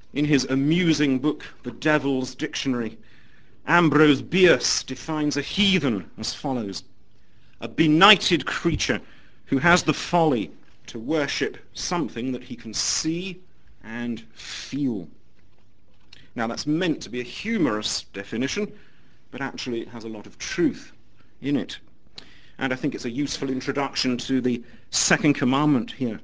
In his amusing book, The Devil's Dictionary, Ambrose Bierce defines a heathen as follows: a benighted creature who has the folly to worship something that he can see and feel. Now that's meant to be a humorous definition, but actually it has a lot of truth in it. And I think it's a useful introduction to the second commandment here.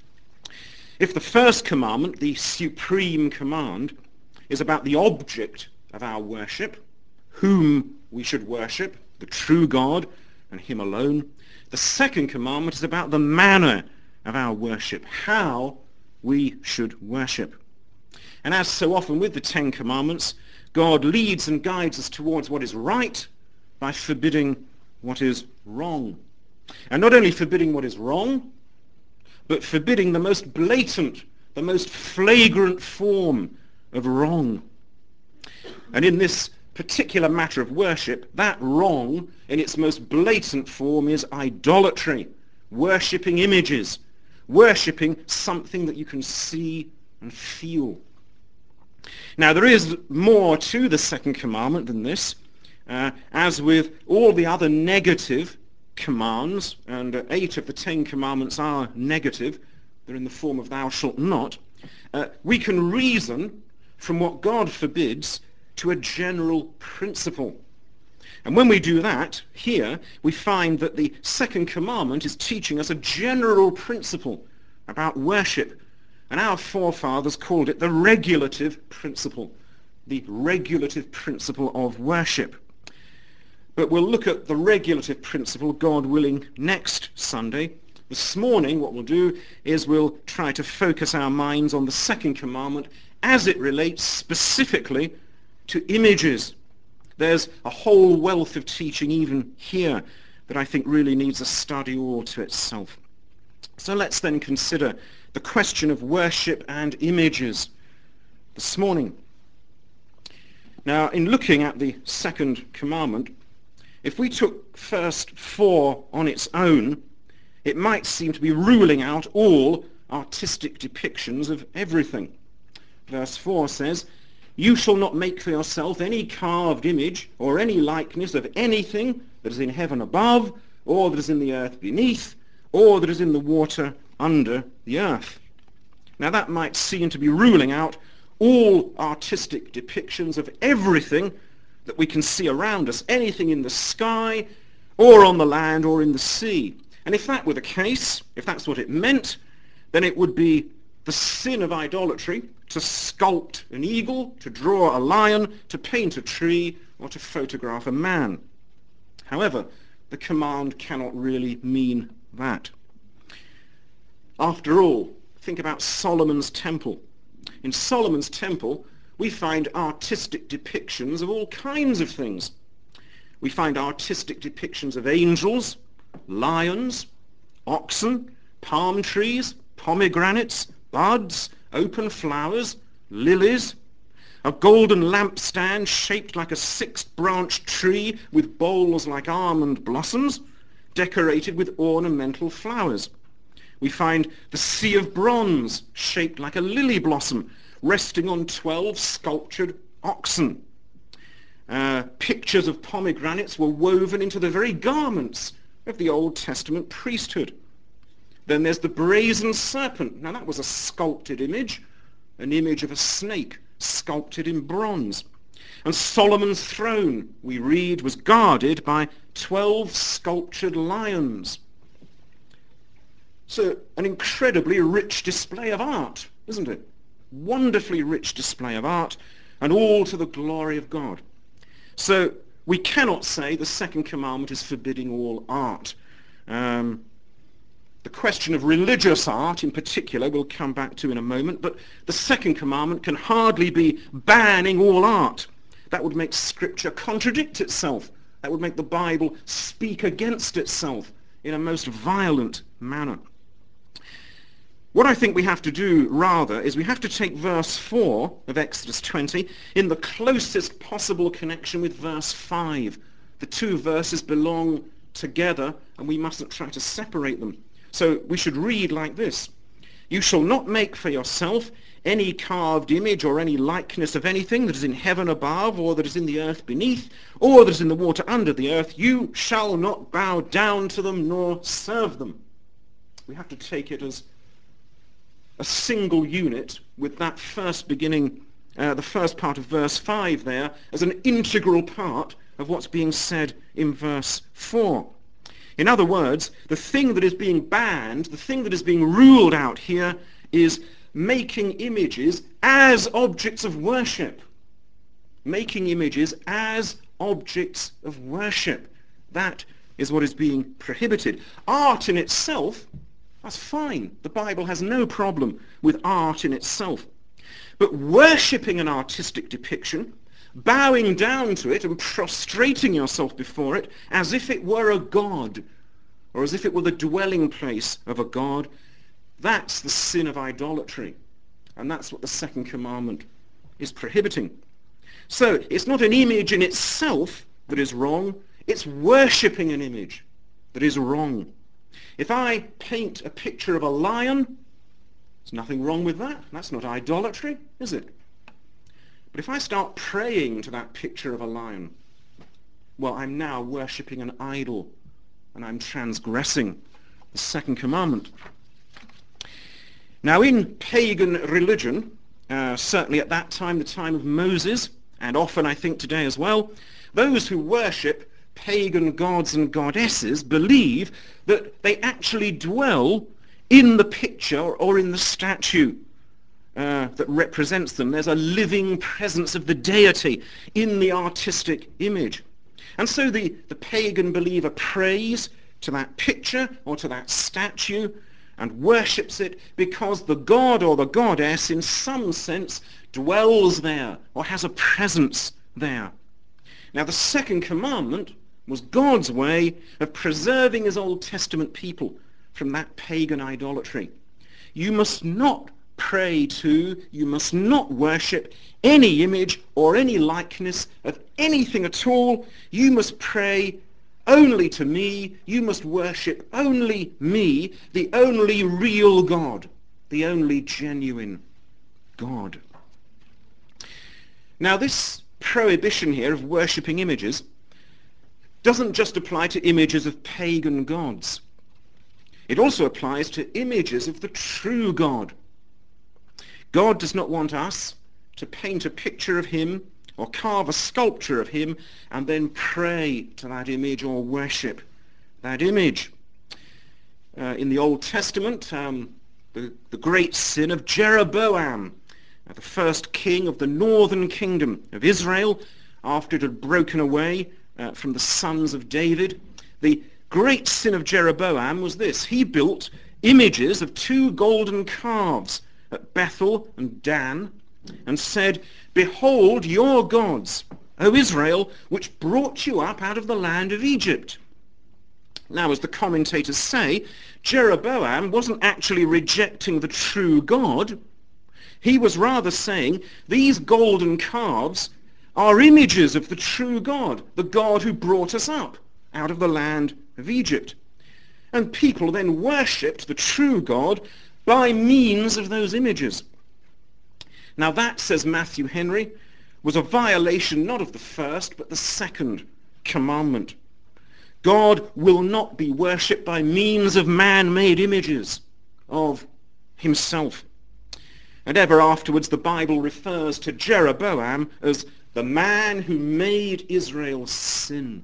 If the first commandment, the supreme command, is about the object of our worship, whom we should worship, the true God and him alone, the second commandment is about the manner of our worship, how we should worship. And as so often with the Ten Commandments, God leads and guides us towards what is right by forbidding what is wrong. And not only forbidding what is wrong, but forbidding the most blatant, the most flagrant form of wrong. And in this particular matter of worship, that wrong in its most blatant form is idolatry, worshipping images, worshipping something that you can see and feel. Now there is more to the second commandment than this. As with all the other negative commands, and 8 of the 10 commandments are negative, they're in the form of thou shalt not, we can reason from what God forbids to a general principle. And when we do that, here, we find that the second commandment is teaching us a general principle about worship. And our forefathers called it the regulative principle, the regulative principle of worship. But we'll look at the regulative principle, God willing, next Sunday. This morning, what we'll do is we'll try to focus our minds on the second commandment as it relates specifically to images. There's a whole wealth of teaching even here that I think really needs a study all to itself. So let's then consider the question of worship and images this morning. Now, in looking at the second commandment, if we took first 4 on its own, it might seem to be ruling out all artistic depictions of everything. Verse 4 says, "You shall not make for yourself any carved image or any likeness of anything that is in heaven above, or that is in the earth beneath, or that is in the water under the earth." Now that might seem to be ruling out all artistic depictions of everything that we can see around us, anything in the sky or on the land or in the sea. And if that were the case, if that's what it meant, then it would be the sin of idolatry to sculpt an eagle, to draw a lion, to paint a tree, or to photograph a man. However, the command cannot really mean that. After all, think about Solomon's temple. In Solomon's temple, we find artistic depictions of all kinds of things. We find artistic depictions of angels, lions, oxen, palm trees, pomegranates, buds, open flowers, lilies, a golden lampstand shaped like a 6-branched tree with bowls like almond blossoms, decorated with ornamental flowers. We find the sea of bronze shaped like a lily blossom, resting on 12 sculptured oxen. Pictures of pomegranates were woven into the very garments of the Old Testament priesthood. Then there's the brazen serpent. Now that was a sculpted image, an image of a snake sculpted in bronze. And Solomon's throne, we read, was guarded by 12 sculptured lions. So an incredibly rich display of art, isn't it? Wonderfully rich display of art, and all to the glory of God. So we cannot say the second commandment is forbidding all art. The question of religious art in particular we'll come back to in a moment, but the second commandment can hardly be banning all art. That would make Scripture contradict itself. That would make the Bible speak against itself in a most violent manner. What I think we have to do, rather, is we have to take verse 4 of Exodus 20 in the closest possible connection with verse 5. The two verses belong together, and we mustn't try to separate them. So we should read like this. You shall not make for yourself any carved image or any likeness of anything that is in heaven above, or that is in the earth beneath, or that is in the water under the earth. You shall not bow down to them nor serve them. We have to take it as a single unit, with that first beginning, the first part of verse 5 there, as an integral part of what's being said in verse 4. In other words, the thing that is being banned, the thing that is being ruled out here, is making images as objects of worship. Making images as objects of worship. That is what is being prohibited. Art in itself, that's fine. The Bible has no problem with art in itself. But worshipping an artistic depiction, bowing down to it and prostrating yourself before it as if it were a god, or as if it were the dwelling place of a god, that's the sin of idolatry. And that's what the second commandment is prohibiting. So it's not an image in itself that is wrong, it's worshipping an image that is wrong. If I paint a picture of a lion, there's nothing wrong with that. That's not idolatry, is it? But if I start praying to that picture of a lion, well, I'm now worshipping an idol, and I'm transgressing the second commandment. Now, in pagan religion, certainly at that time, the time of Moses, and often I think today as well, those who worship pagan gods and goddesses believe that they actually dwell in the picture or in the statue that represents them. There's a living presence of the deity in the artistic image. And so the pagan believer prays to that picture or to that statue and worships it because the god or the goddess in some sense dwells there or has a presence there. Now the second commandment was God's way of preserving his Old Testament people from that pagan idolatry. You must not pray to, you must not worship any image or any likeness of anything at all. You must pray only to me. You must worship only me, the only real God, the only genuine God. Now this prohibition here of worshipping images doesn't just apply to images of pagan gods. It also applies to images of the true God. God does not want us to paint a picture of him or carve a sculpture of him and then pray to that image or worship that image. In the Old Testament, the great sin of Jeroboam, the first king of the northern kingdom of Israel, after it had broken away from the sons of David, the great sin of Jeroboam was this. He built images of two golden calves at Bethel and Dan and said, "Behold your gods, O Israel, which brought you up out of the land of Egypt." Now, as the commentators say, Jeroboam wasn't actually rejecting the true God. He was rather saying, these golden calves are images of the true God, the God who brought us up out of the land of Egypt. And people then worshipped the true God by means of those images. Now that, says Matthew Henry, was a violation not of the first but the second commandment. God will not be worshipped by means of man-made images of himself. And ever afterwards the Bible refers to Jeroboam as the man who made Israel sin.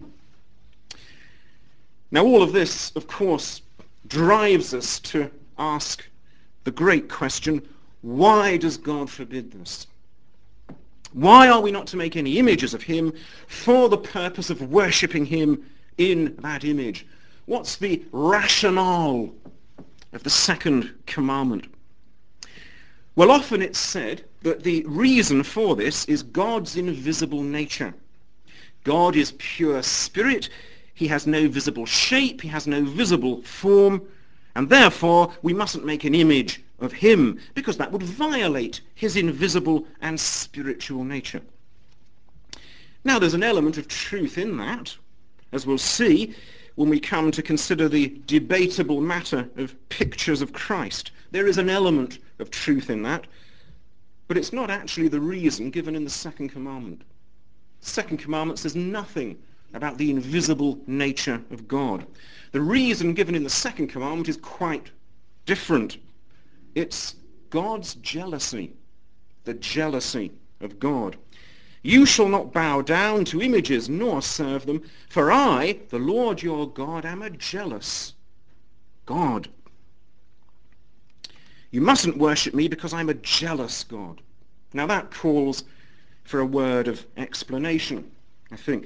Now all of this, of course, drives us to ask the great question, why does God forbid this? Why are we not to make any images of him for the purpose of worshipping him in that image? What's the rationale of the second commandment? Well, often it's said that the reason for this is God's invisible nature. God is pure spirit. He has no visible shape. He has no visible form. And therefore, we mustn't make an image of him, because that would violate his invisible and spiritual nature. Now, there's an element of truth in that, as we'll see. when we come to consider the debatable matter of pictures of Christ. There is an element of truth in that, but it's not actually the reason given in the second commandment. The second commandment says nothing about the invisible nature of God. The reason given in the second commandment is quite different. It's God's jealousy, the jealousy of God. You shall not bow down to images nor serve them, for I, the Lord your God, am a jealous God. You mustn't worship me because I'm a jealous God. Now that calls for a word of explanation, I think.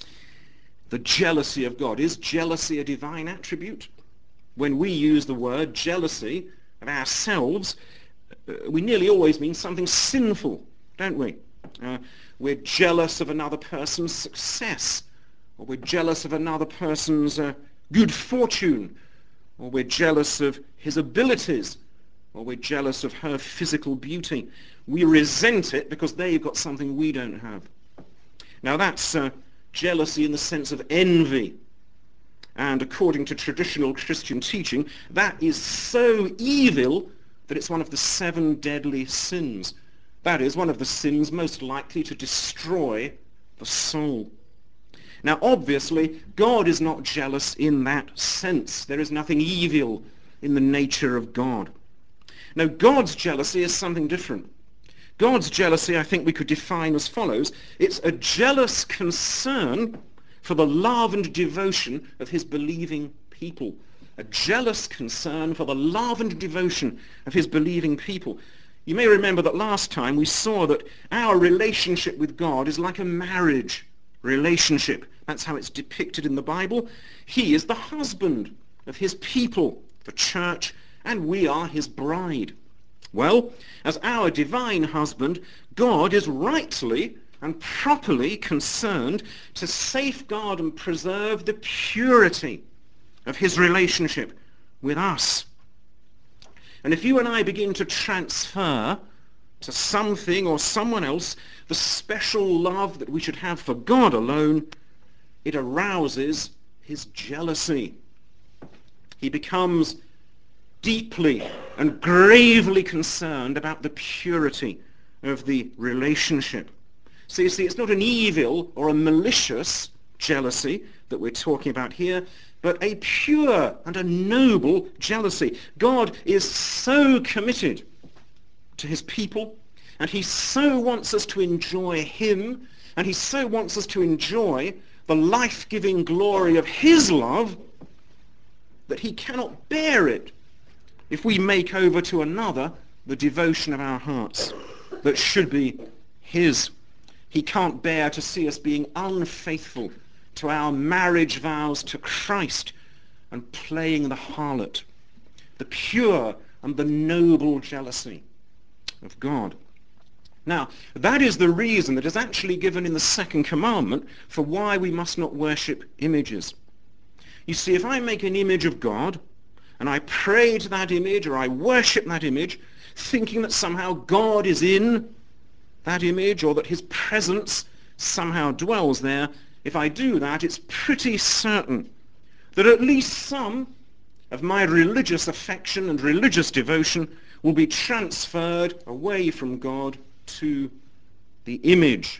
The jealousy of God. Is jealousy a divine attribute? When we use the word jealousy of ourselves, we nearly always mean something sinful, don't we? We're jealous of another person's success, or we're jealous of another person's good fortune, or we're jealous of his abilities, or we're jealous of her physical beauty. We resent it because they've got something we don't have. Now that's jealousy in the sense of envy. And according to traditional Christian teaching, that is so evil that it's one of the 7 deadly sins. That is one of the sins most likely to destroy the soul. Now obviously, God is not jealous in that sense. There is nothing evil in the nature of God. Now God's jealousy is something different. God's jealousy, I think we could define as follows. It's a jealous concern for the love and devotion of his believing people. A jealous concern for the love and devotion of his believing people. You may remember that last time we saw that our relationship with God is like a marriage relationship. That's how it's depicted in the Bible. He is the husband of his people, the church, and we are his bride. Well, as our divine husband, God is rightly and properly concerned to safeguard and preserve the purity of his relationship with us. And if you and I begin to transfer to something or someone else the special love that we should have for God alone, it arouses his jealousy. He becomes deeply and gravely concerned about the purity of the relationship. So you see, it's not an evil or a malicious jealousy that we're talking about here, but a pure and a noble jealousy. God is so committed to his people, and he so wants us to enjoy him, and he so wants us to enjoy the life-giving glory of his love, that he cannot bear it if we make over to another the devotion of our hearts that should be his. He can't bear to see us being unfaithful to our marriage vows to Christ and playing the harlot. The pure and the noble jealousy of God. Now, that is the reason that is actually given in the second commandment for why we must not worship images. You see, if I make an image of God, and I pray to that image, or I worship that image, thinking that somehow God is in that image, or that his presence somehow dwells there, if I do that, it's pretty certain that at least some of my religious affection and religious devotion will be transferred away from God to the image.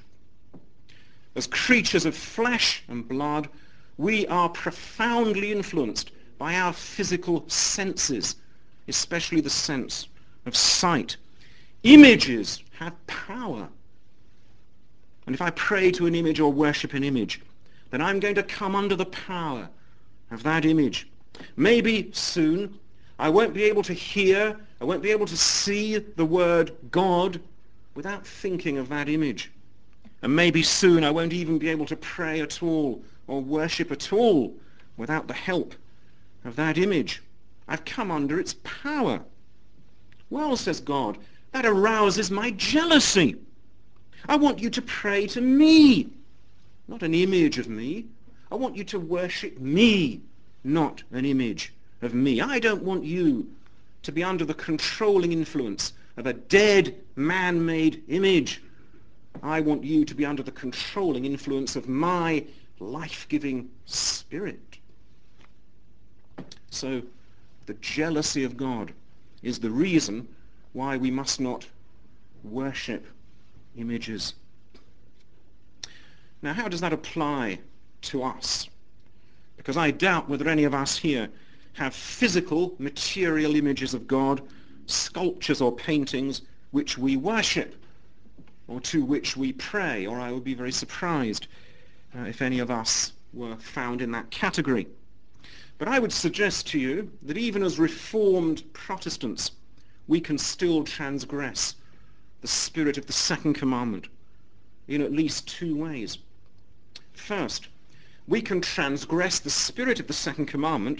As creatures of flesh and blood, we are profoundly influenced by our physical senses, especially the sense of sight. Images have power. And if I pray to an image or worship an image, then I'm going to come under the power of that image. Maybe soon I won't be able to hear, I won't be able to see the word God without thinking of that image. And maybe soon I won't even be able to pray at all or worship at all without the help of that image. I've come under its power. Well, says God, that arouses my jealousy. I want you to pray to me, not an image of me. I want you to worship me, not an image of me. I don't want you to be under the controlling influence of a dead man-made image. I want you to be under the controlling influence of my life-giving spirit. So the jealousy of God is the reason why we must not worship images. Now, how does that apply to us? Because I doubt whether any of us here have physical, material images of God, sculptures or paintings which we worship or to which we pray, or I would be very surprised if any of us were found in that category. But I would suggest to you that even as Reformed Protestants, we can still transgress the spirit of the second commandment in at least two ways. First, we can transgress the spirit of the second commandment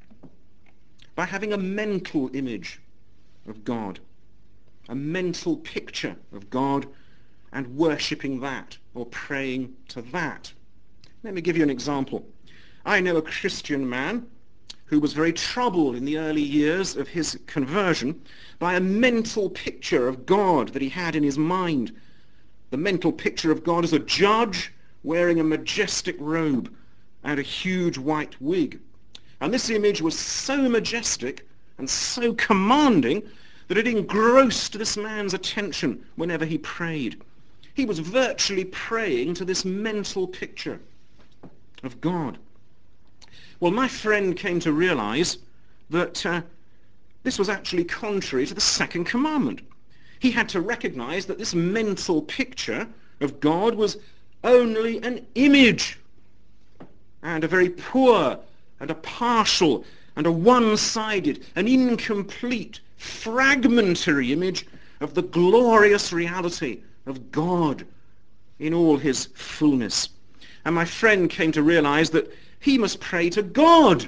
by having a mental image of God, a mental picture of God, and worshipping that or praying to that. Let me give you an example. I know a Christian man who was very troubled in the early years of his conversion by a mental picture of God that he had in his mind. The mental picture of God as a judge wearing a majestic robe and a huge white wig. And this image was so majestic and so commanding that it engrossed this man's attention whenever he prayed. He was virtually praying to this mental picture of God. Well, my friend came to realize that this was actually contrary to the second commandment. He had to recognize that this mental picture of God was only an image, and a very poor and a partial and a one-sided, an incomplete, fragmentary image of the glorious reality of God in all his fullness. And my friend came to realize that he must pray to God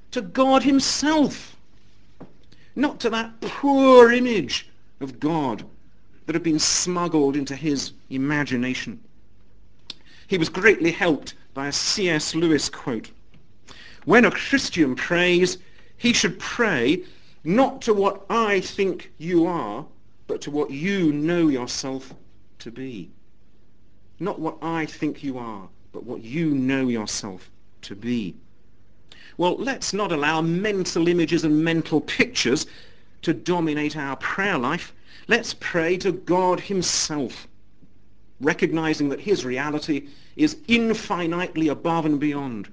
himself, not to that poor image of God that had been smuggled into his imagination. He was greatly helped by a C.S. Lewis quote. When a Christian prays, he should pray not to what I think you are, but to what you know yourself to be. Not what I think you are, but what you know yourself to be. Well, let's not allow mental images and mental pictures to dominate our prayer life. Let's pray to God himself, recognizing that his reality is infinitely above and beyond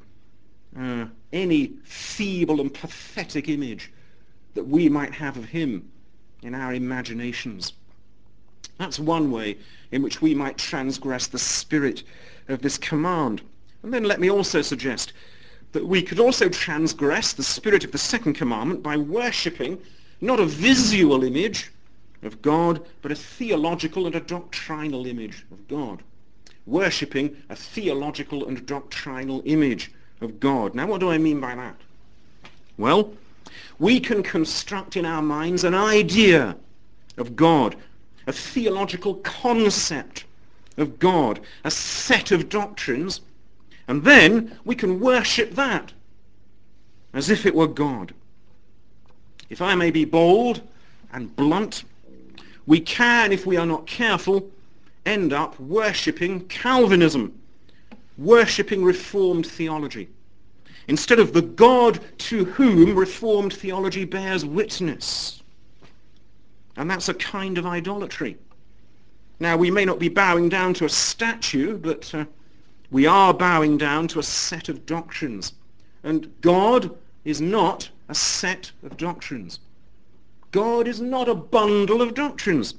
any feeble and pathetic image that we might have of him in our imaginations. That's one way in which we might transgress the spirit of this command. And then let me also suggest that we could also transgress the spirit of the second commandment by worshipping not a visual image of God, but a theological and a doctrinal image of God. Worshipping a theological and doctrinal image of God. Now, what do I mean by that? Well, we can construct in our minds an idea of God, a theological concept of God, a set of doctrines, and then we can worship that as if it were God. If I may be bold and blunt, we can, if we are not careful, end up worshipping Calvinism, worshipping Reformed theology, instead of the God to whom Reformed theology bears witness. And that's a kind of idolatry. Now, we may not be bowing down to a statue, but we are bowing down to a set of doctrines. And God is not a set of doctrines. God is not a bundle of doctrines.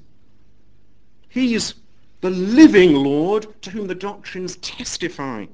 He's the living Lord to whom the doctrines testify.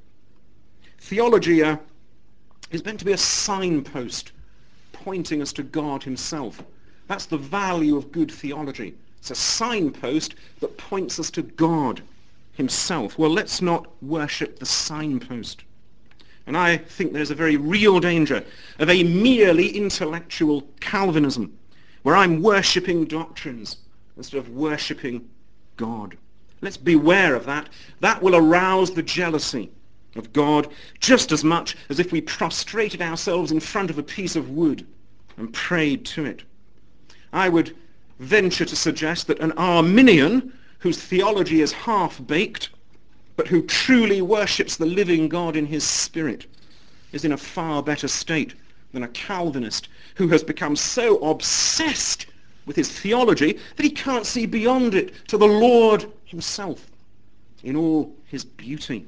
Theology is meant to be a signpost pointing us to God himself. That's the value of good theology. It's a signpost that points us to God himself. Well, let's not worship the signpost. And I think there's a very real danger of a merely intellectual Calvinism, where I'm worshipping doctrines instead of worshipping God. Let's beware of that. That will arouse the jealousy of God just as much as if we prostrated ourselves in front of a piece of wood and prayed to it. I would venture to suggest that an Arminian whose theology is half-baked, but who truly worships the living God in his spirit, is in a far better state than a Calvinist who has become so obsessed with his theology that he can't see beyond it to the Lord himself in all his beauty.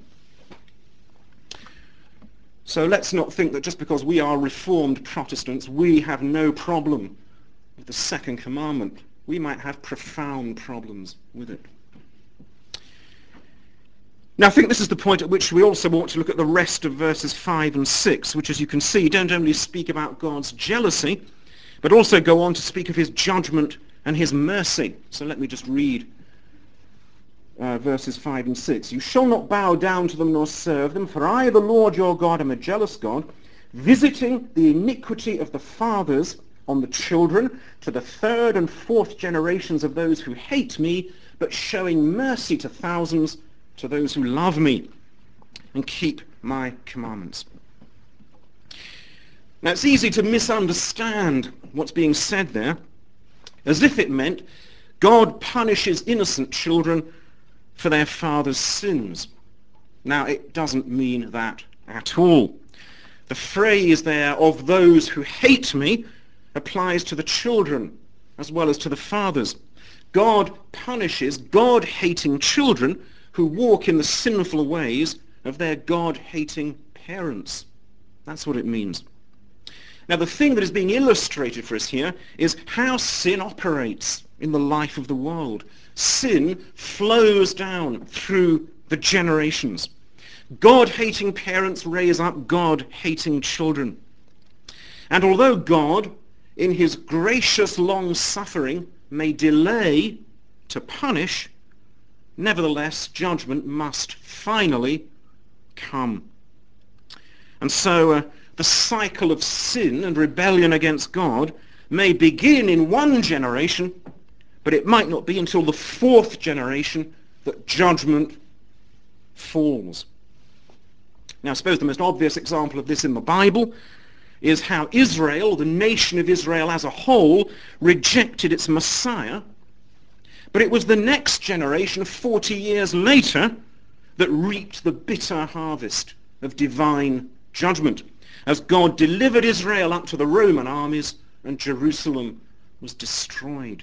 So let's not think that just because we are Reformed Protestants, we have no problem with the second commandment. We might have profound problems with it. Now, I think this is the point at which we also want to look at the rest of verses 5 and 6, which, as you can see, don't only speak about God's jealousy, but also go on to speak of his judgment and his mercy. So let me just read verses 5 and 6. You shall not bow down to them nor serve them, for I, the Lord your God, am a jealous God, visiting the iniquity of the fathers on the children to the third and fourth generations of those who hate me, but showing mercy to thousands, to those who love me and keep my commandments. Now, it's easy to misunderstand what's being said there, as if it meant God punishes innocent children for their father's sins. Now, it doesn't mean that at all. The phrase there, of those who hate me, applies to the children as well as to the fathers. God punishes God-hating children who walk in the sinful ways of their God-hating parents. That's what it means. Now, the thing that is being illustrated for us here is how sin operates in the life of the world. Sin flows down through the generations. God-hating parents raise up God-hating children. And although God, in his gracious long-suffering, may delay to punish, nevertheless, judgment must finally come. And so the cycle of sin and rebellion against God may begin in one generation, but it might not be until the fourth generation that judgment falls. Now, I suppose the most obvious example of this in the Bible is how Israel, the nation of Israel as a whole, rejected its Messiah. But it was the next generation, 40 years later, that reaped the bitter harvest of divine judgment, as God delivered Israel up to the Roman armies and Jerusalem was destroyed.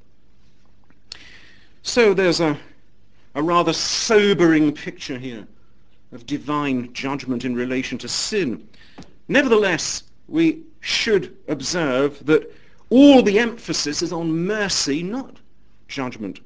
So there's a rather sobering picture here of divine judgment in relation to sin. Nevertheless, we should observe that all the emphasis is on mercy, not judgment.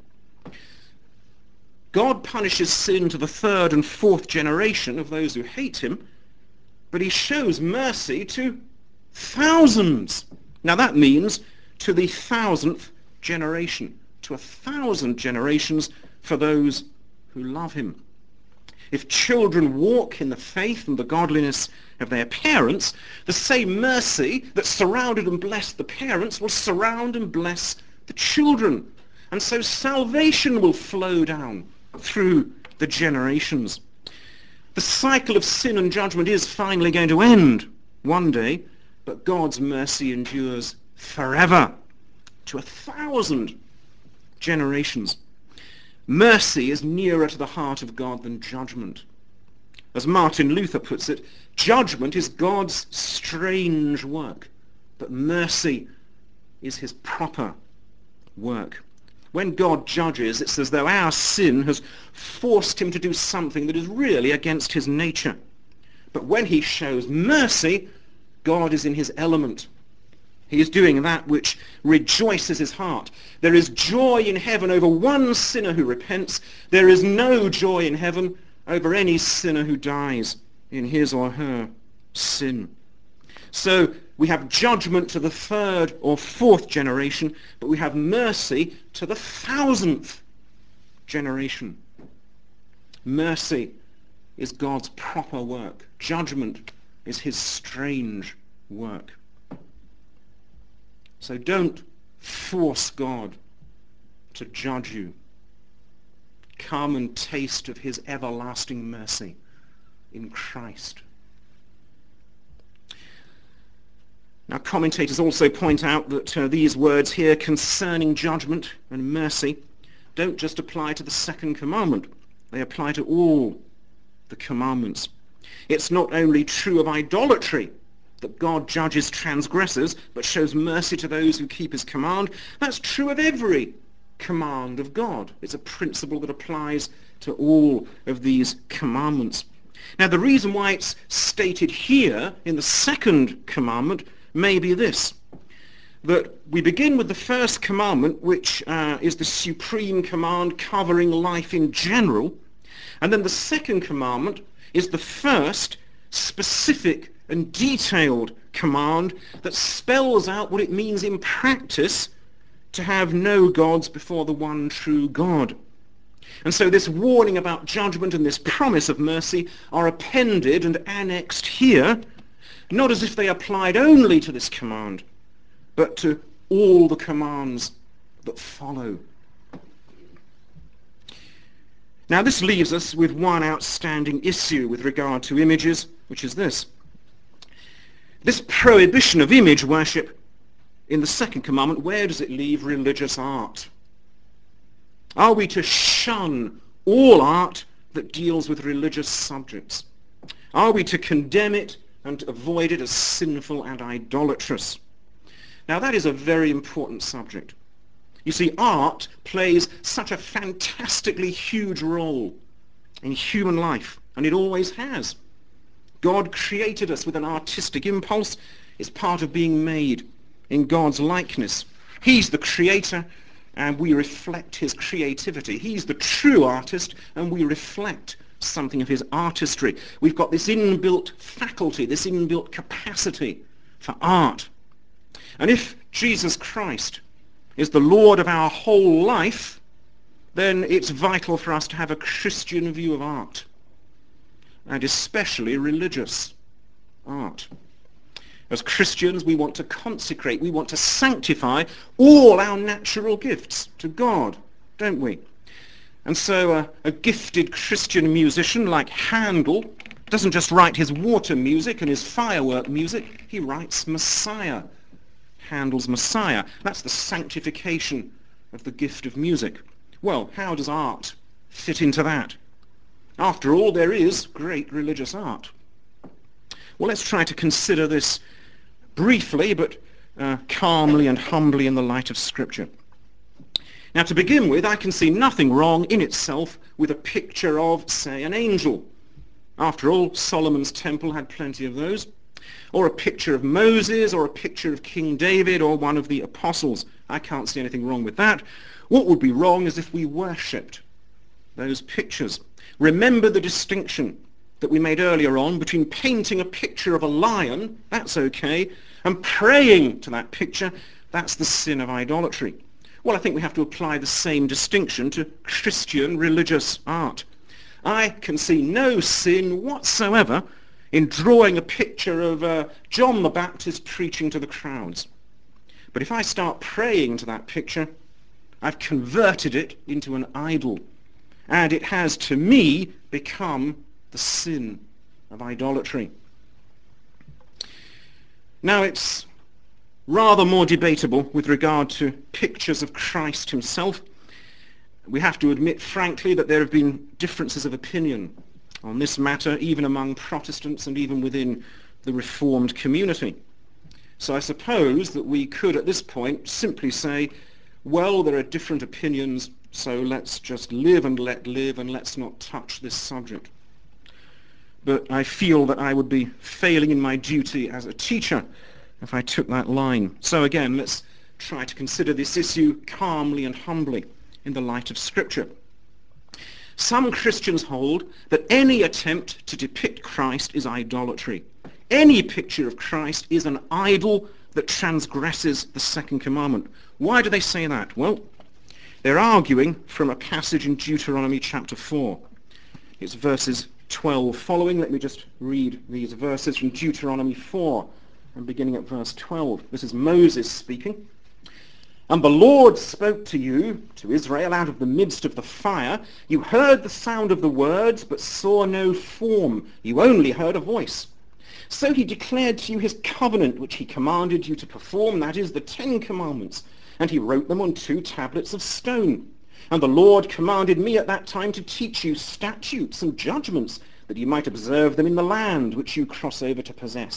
God punishes sin to the third and fourth generation of those who hate him, but he shows mercy to thousands. Now that means to the 1,000th generation, to 1,000 generations for those who love him. If children walk in the faith and the godliness of their parents, the same mercy that surrounded and blessed the parents will surround and bless the children. And so salvation will flow down through the generations. The cycle of sin and judgment is finally going to end one day, but God's mercy endures forever to 1,000 generations. Mercy is nearer to the heart of God than judgment. As Martin Luther puts it, judgment is God's strange work, but mercy is his proper work. When God judges, it's as though our sin has forced him to do something that is really against his nature. But when he shows mercy, God is in his element. He is doing that which rejoices his heart. There is joy in heaven over one sinner who repents. There is no joy in heaven over any sinner who dies in his or her sin. So we have judgment to the third or fourth generation, but we have mercy to the 1,000th generation. Mercy is God's proper work. Judgment is his strange work. So don't force God to judge you. Come and taste of his everlasting mercy in Christ. Now, commentators also point out that these words here concerning judgment and mercy don't just apply to the second commandment. They apply to all the commandments. It's not only true of idolatry that God judges transgressors but shows mercy to those who keep his command. That's true of every command of God. It's a principle that applies to all of these commandments. Now, the reason why it's stated here in the second commandment may be this, that we begin with the first commandment, which is the supreme command covering life in general, and then the second commandment is the first specific and detailed command that spells out what it means in practice to have no gods before the one true God. And so this warning about judgment and this promise of mercy are appended and annexed here, not as if they applied only to this command, but to all the commands that follow. Now this leaves us with one outstanding issue with regard to images, which is this. This prohibition of image worship in the second commandment, where does it leave religious art? Are we to shun all art that deals with religious subjects? Are we to condemn it and avoid it as sinful and idolatrous? Now that is a very important subject. You see, art plays such a fantastically huge role in human life, and it always has. God created us with an artistic impulse. It's part of being made in God's likeness. He's the creator, and we reflect his creativity. He's the true artist, and we reflect something of his artistry. We've got this inbuilt faculty, this inbuilt capacity for art. And if Jesus Christ is the Lord of our whole life, then it's vital for us to have a Christian view of art, and especially religious art. As Christians, we want to consecrate, we want to sanctify all our natural gifts to God, don't we? And so a gifted Christian musician like Handel doesn't just write his water music and his firework music, he writes Messiah, Handel's Messiah. That's the sanctification of the gift of music. Well, how does art fit into that? After all, there is great religious art. Well, let's try to consider this briefly, but calmly and humbly in the light of Scripture. Now, to begin with, I can see nothing wrong in itself with a picture of, say, an angel. After all, Solomon's temple had plenty of those. Or a picture of Moses, or a picture of King David, or one of the apostles. I can't see anything wrong with that. What would be wrong is if we worshipped those pictures. Remember the distinction that we made earlier on between painting a picture of a lion, that's okay, and praying to that picture, that's the sin of idolatry. Well, I think we have to apply the same distinction to Christian religious art. I can see no sin whatsoever in drawing a picture of John the Baptist preaching to the crowds. But if I start praying to that picture, I've converted it into an idol, and it has, to me, become the sin of idolatry. Now, it's rather more debatable with regard to pictures of Christ himself. We have to admit, frankly, that there have been differences of opinion on this matter, even among Protestants and even within the Reformed community. So I suppose that we could, at this point, simply say, well, there are different opinions, so let's just live and let live, and let's not touch this subject. But I feel that I would be failing in my duty as a teacher if I took that line. So again, let's try to consider this issue calmly and humbly in the light of Scripture. Some Christians hold that any attempt to depict Christ is idolatry. Any picture of Christ is an idol that transgresses the second commandment. Why do they say that? Well, they're arguing from a passage in Deuteronomy chapter 4. It's verses 12 following. Let me just read these verses from Deuteronomy 4, and beginning at verse 12. This is Moses speaking. And the Lord spoke to you, to Israel, out of the midst of the fire. You heard the sound of the words, but saw no form. You only heard a voice. So he declared to you his covenant, which he commanded you to perform, that is, the 10 Commandments. And he wrote them on 2 tablets of stone. And the Lord commanded me at that time to teach you statutes and judgments, that you might observe them in the land which you cross over to possess,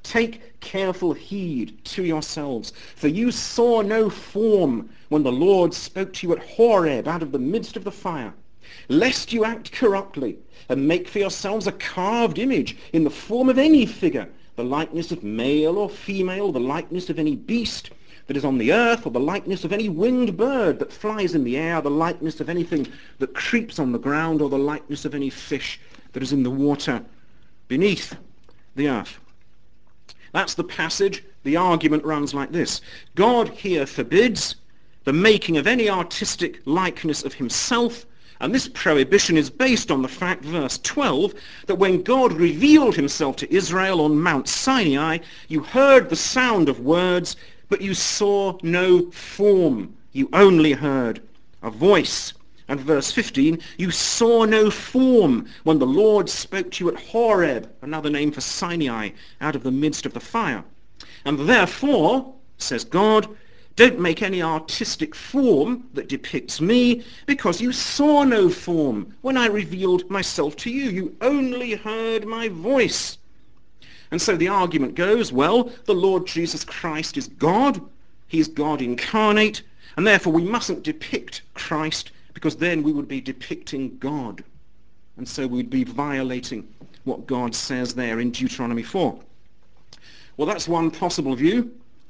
Take careful heed to yourselves, for you saw no form when the Lord spoke to you at Horeb out of the midst of the fire, lest you act corruptly and make for yourselves a carved image in the form of any figure, the likeness of male or female, the likeness of any beast that is on the earth, or the likeness of any winged bird that flies in the air, the likeness of anything that creeps on the ground, or the likeness of any fish that is in the water beneath the earth. That's the passage. The argument runs like this. God here forbids the making of any artistic likeness of himself, and this prohibition is based on the fact, verse 12, that when God revealed himself to Israel on Mount Sinai, you heard the sound of words, but you saw no form. You only heard a voice. And verse 15, you saw no form when the Lord spoke to you at Horeb, another name for Sinai, out of the midst of the fire. And therefore, says God, don't make any artistic form that depicts me, because you saw no form when I revealed myself to you. You only heard my voice. And so the argument goes, well, the Lord Jesus Christ is God. He's God incarnate, and therefore we mustn't depict Christ, because then we would be depicting God. And so we'd be violating what God says there in Deuteronomy 4. Well, that's one possible view.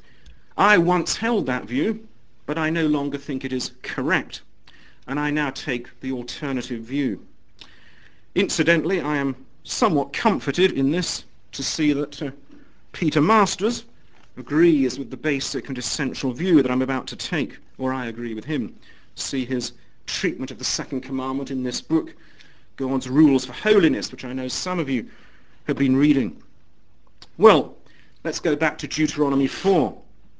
I once held that view, but I no longer think it is correct. And I now take the alternative view. Incidentally, I am somewhat comforted in this to see that Peter Masters agrees with the basic and essential view that I'm about to take, or I agree with him. See his treatment of the second commandment in this book, God's Rules for Holiness, which I know some of you have been reading. Well, let's go back to Deuteronomy 4.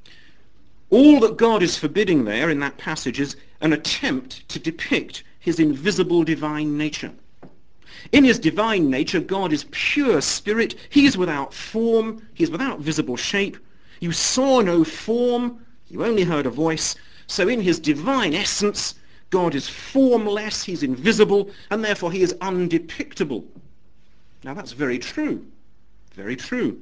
All that God is forbidding there in that passage is an attempt to depict his invisible divine nature. In his divine nature, God is pure spirit. He is without form. He is without visible shape. You saw no form. You only heard a voice. So in his divine essence, God is formless, he's invisible, and therefore he is undepictable. Now that's very true. Very true.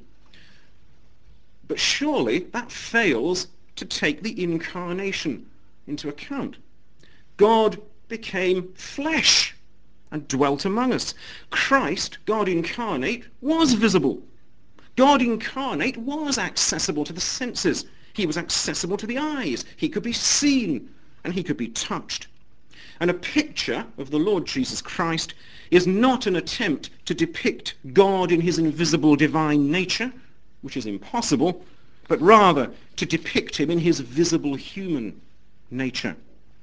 But surely that fails to take the incarnation into account. God became flesh and dwelt among us. Christ, God incarnate, was visible. God incarnate was accessible to the senses. He was accessible to the eyes. He could be seen and he could be touched. And a picture of the Lord Jesus Christ is not an attempt to depict God in his invisible divine nature, which is impossible, but rather to depict him in his visible human nature.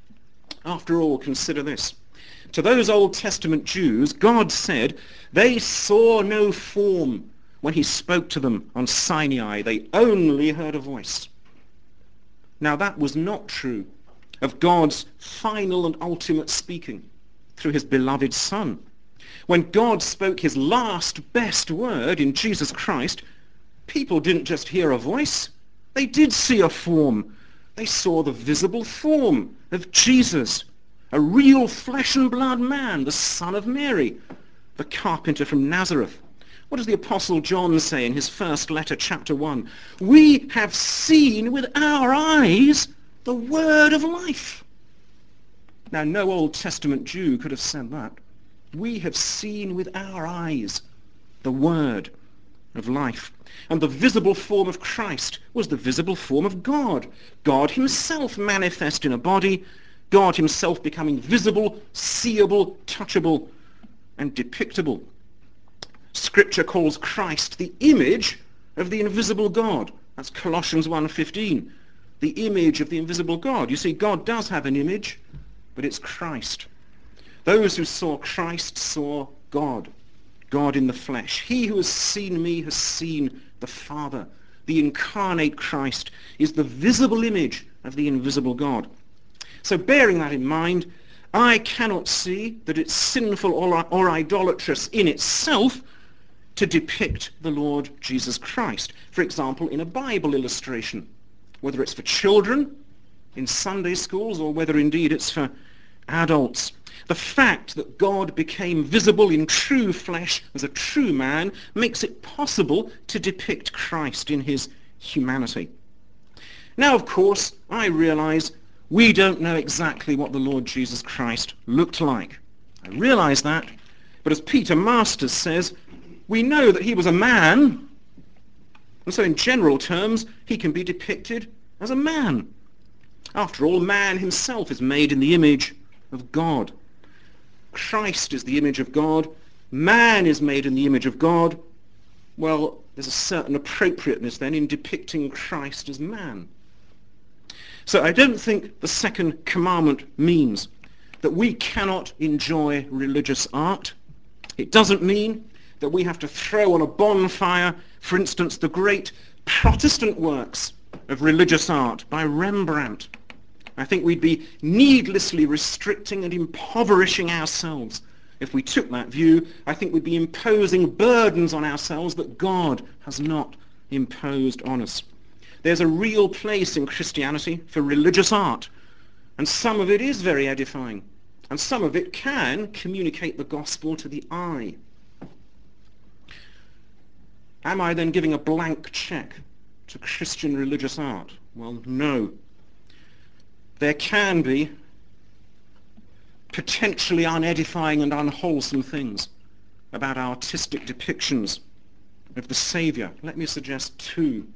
After all, consider this. To those Old Testament Jews, God said they saw no form when he spoke to them on Sinai. They only heard a voice. Now that was not true of God's final and ultimate speaking through his beloved Son. When God spoke his last best word in Jesus Christ, people didn't just hear a voice. They did see a form. They saw the visible form of Jesus, a real flesh and blood man, the Son of Mary, the carpenter from Nazareth. What does the Apostle John say in his first letter, chapter 1? We have seen with our eyes the word of life. Now, no Old Testament Jew could have said that. We have seen with our eyes the word of life. And the visible form of Christ was the visible form of God. God himself manifest in a body, God himself becoming visible, seeable, touchable, and depictable. Scripture calls Christ the image of the invisible God. That's Colossians 1:15. The image of the invisible God. You see, God does have an image, but it's Christ. Those who saw Christ saw God, God in the flesh. He who has seen me has seen the Father. The incarnate Christ is the visible image of the invisible God. So bearing that in mind, I cannot see that it's sinful or idolatrous in itself to depict the Lord Jesus Christ. For example, in a Bible illustration, whether it's for children in Sunday schools or whether indeed it's for adults. The fact that God became visible in true flesh as a true man makes it possible to depict Christ in his humanity. Now, of course, I realize we don't know exactly what the Lord Jesus Christ looked like. I realize that, but as Peter Masters says, we know that he was a man, and so in general terms, he can be depicted as a man. After all, man himself is made in the image of God. Christ is the image of God. Man is made in the image of God. Well, there's a certain appropriateness then in depicting Christ as man. So I don't think the second commandment means that we cannot enjoy religious art. It doesn't mean that we have to throw on a bonfire, for instance, the great Protestant works of religious art by Rembrandt. I think we'd be needlessly restricting and impoverishing ourselves if we took that view. I think we'd be imposing burdens on ourselves that God has not imposed on us. There's a real place in Christianity for religious art, and some of it is very edifying, and some of it can communicate the gospel to the eye. Am I then giving a blank check to Christian religious art? Well, no. There can be potentially unedifying and unwholesome things about artistic depictions of the Saviour. Let me suggest two.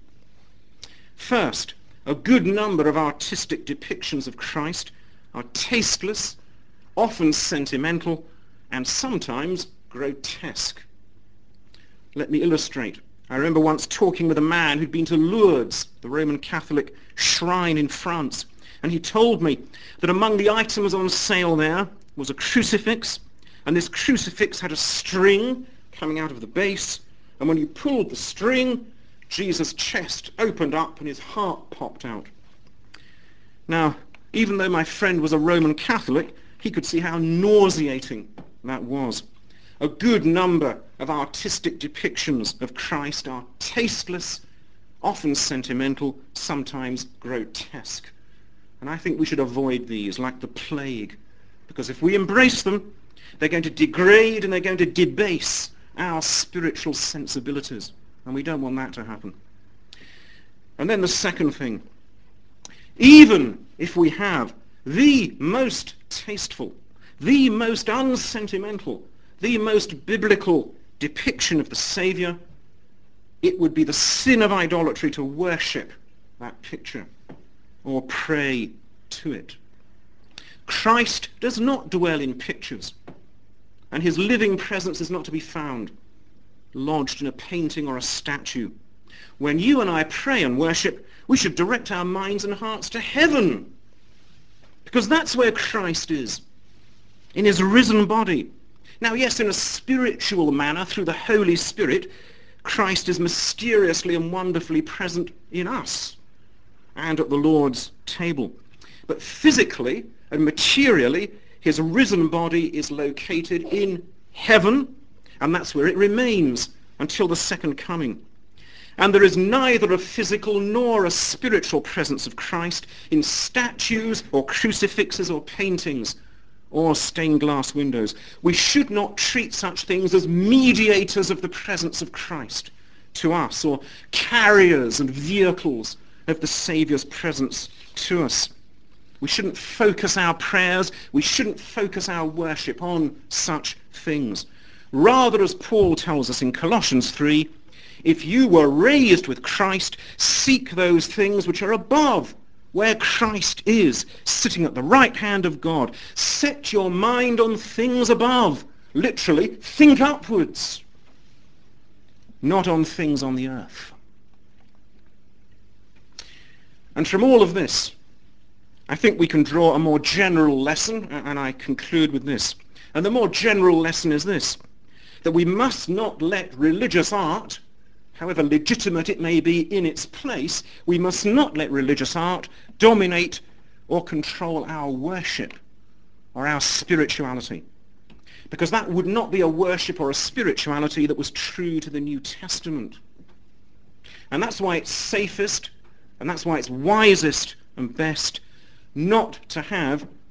First, a good number of artistic depictions of Christ are tasteless, often sentimental, and sometimes grotesque. Let me illustrate. I remember once talking with a man who'd been to Lourdes, the Roman Catholic shrine in France, and he told me that among the items on sale there was a crucifix, and this crucifix had a string coming out of the base, and when you pulled the string, Jesus' chest opened up and his heart popped out. Now, even though my friend was a Roman Catholic, he could see how nauseating that was. A good number of artistic depictions of Christ are tasteless, often sentimental, sometimes grotesque. And I think we should avoid these like the plague, because if we embrace them, they're going to degrade and they're going to debase our spiritual sensibilities. And we don't want that to happen. And then the second thing, even if we have the most tasteful, the most unsentimental, the most biblical depiction of the Saviour, it would be the sin of idolatry to worship that picture or pray to it. Christ does not dwell in pictures, and his living presence is not to be found lodged in a painting or a statue. When you and I pray and worship, we should direct our minds and hearts to heaven, because that's where Christ is, in his risen body. Now, yes, in a spiritual manner, through the Holy Spirit, Christ is mysteriously and wonderfully present in us and at the Lord's table. But physically and materially, his risen body is located in heaven, and that's where it remains until the second coming. And there is neither a physical nor a spiritual presence of Christ in statues or crucifixes or paintings or stained glass windows. We should not treat such things as mediators of the presence of Christ to us, or carriers and vehicles of the Saviour's presence to us. We shouldn't focus our prayers, we shouldn't focus our worship on such things. Rather, as Paul tells us in Colossians 3, if you were raised with Christ, seek those things which are above, where Christ is, sitting at the right hand of God. Set your mind on things above. Literally, think upwards, not on things on the earth. And from all of this, I think we can draw a more general lesson, and I conclude with this. And the more general lesson is this, that we must not let religious art, however legitimate it may be in its place, we must not let religious art dominate or control our worship or our spirituality. Because that would not be a worship or a spirituality that was true to the New Testament. And that's why it's safest, and that's why it's wisest and best not to have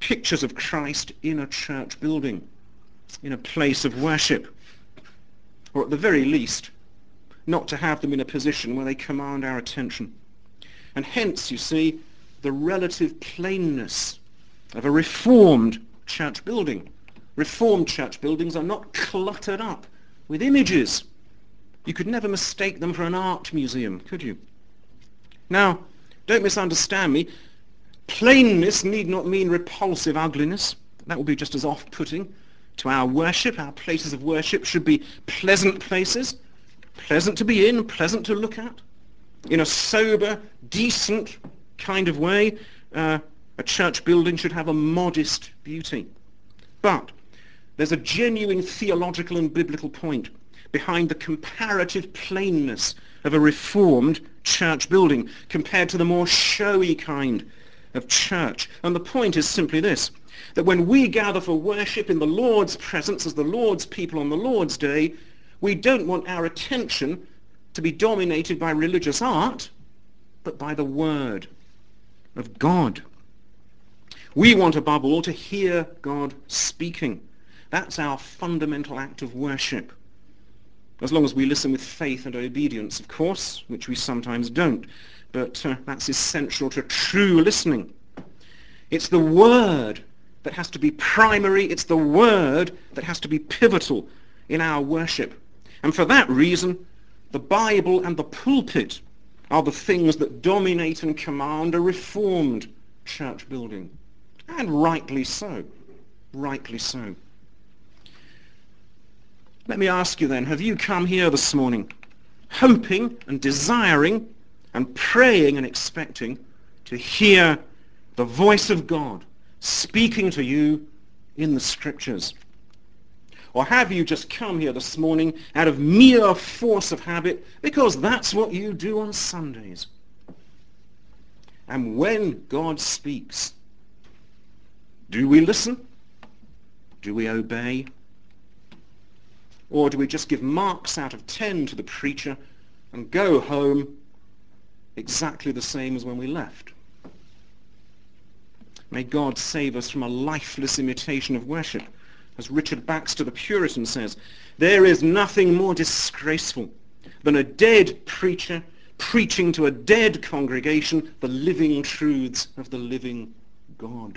pictures of Christ in a church building, in a place of worship, or at the very least, not to have them in a position where they command our attention. And hence, you see, the relative plainness of a reformed church building. Reformed church buildings are not cluttered up with images. You could never mistake them for an art museum, could you? Now, don't misunderstand me. Plainness need not mean repulsive ugliness. That would be just as off-putting to our worship. Our places of worship should be pleasant places, pleasant to be in, pleasant to look at, in a sober, decent kind of way. A church building should have a modest beauty. But there's a genuine theological and biblical point behind the comparative plainness of a reformed church building compared to the more showy kind of church. And the point is simply this, that when we gather for worship in the Lord's presence as the Lord's people on the Lord's day, we don't want our attention to be dominated by religious art, but by the Word of God. We want above all to hear God speaking. That's our fundamental act of worship. As long as we listen with faith and obedience, of course, which we sometimes don't. But that's essential to true listening. It's the Word that has to be primary. It's the Word that has to be pivotal in our worship. And for that reason, the Bible and the pulpit are the things that dominate and command a reformed church building. And rightly so. Rightly so. Let me ask you then, have you come here this morning hoping and desiring and praying and expecting to hear the voice of God speaking to you in the Scriptures? Or have you just come here this morning out of mere force of habit because that's what you do on Sundays? And when God speaks, do we listen? Do we obey? Or do we just give marks out of 10 to the preacher and go home exactly the same as when we left? May God save us from a lifeless imitation of worship. As Richard Baxter the Puritan says, there is nothing more disgraceful than a dead preacher preaching to a dead congregation the living truths of the living God.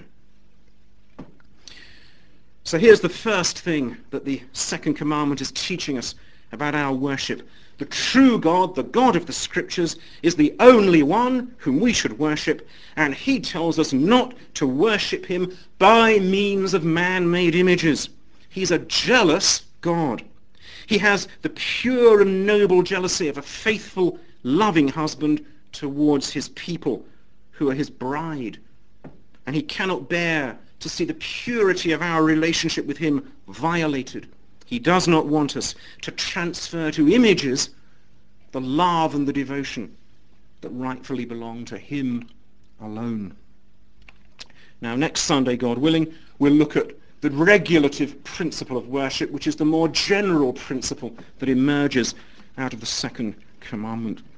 So here's the first thing that the second commandment is teaching us about our worship. The true God, the God of the Scriptures, is the only one whom we should worship, and he tells us not to worship him by means of man-made images. He's a jealous God. He has the pure and noble jealousy of a faithful, loving husband towards his people, who are his bride. And he cannot bear to see the purity of our relationship with him violated. He does not want us to transfer to images the love and the devotion that rightfully belong to him alone. Now, next Sunday, God willing, we'll look at the regulative principle of worship, which is the more general principle that emerges out of the second commandment.